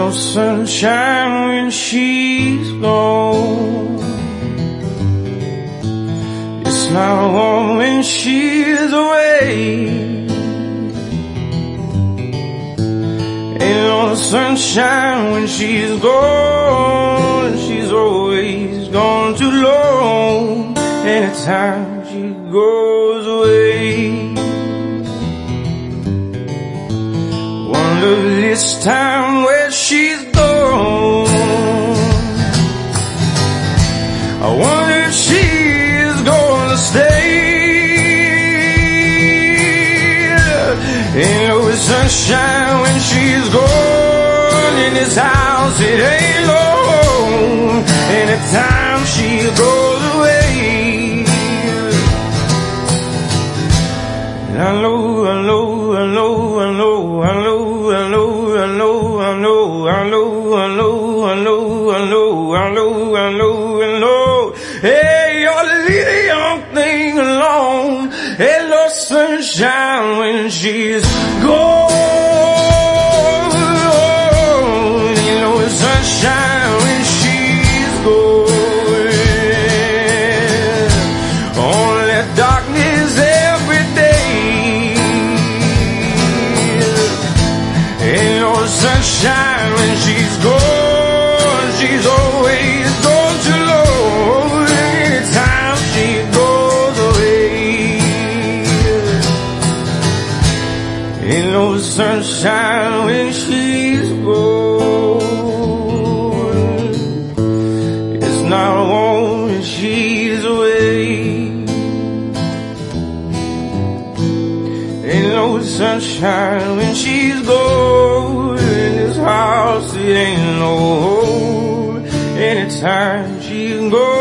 no sunshine when she's gone. It's not warm when she's away. Ain't no sunshine when she's gone. She's always gone too long. Anytime she goes away. Wonder this time where she's gone. I wonder if she's gonna stay. Ain't no sunshine when she's gone. In this house it ain't long. Anytime she goes away. I know, I know, I know, I know, I know, I know, I know, I know, I know, I know, I know, I know, I know, I know, I know. Hey, you ought to leave the young thing alone. Ain't no sunshine when she's gone. Ain't no sunshine when she's gone. Only darkness every day. Ain't no sunshine when she's gone. She's always gone too low. Anytime she goes away. Ain't no sunshine when she's gone. It's not warm when she's away. Ain't no sunshine when she's gone. In this house it ain't no home. Anytime she goes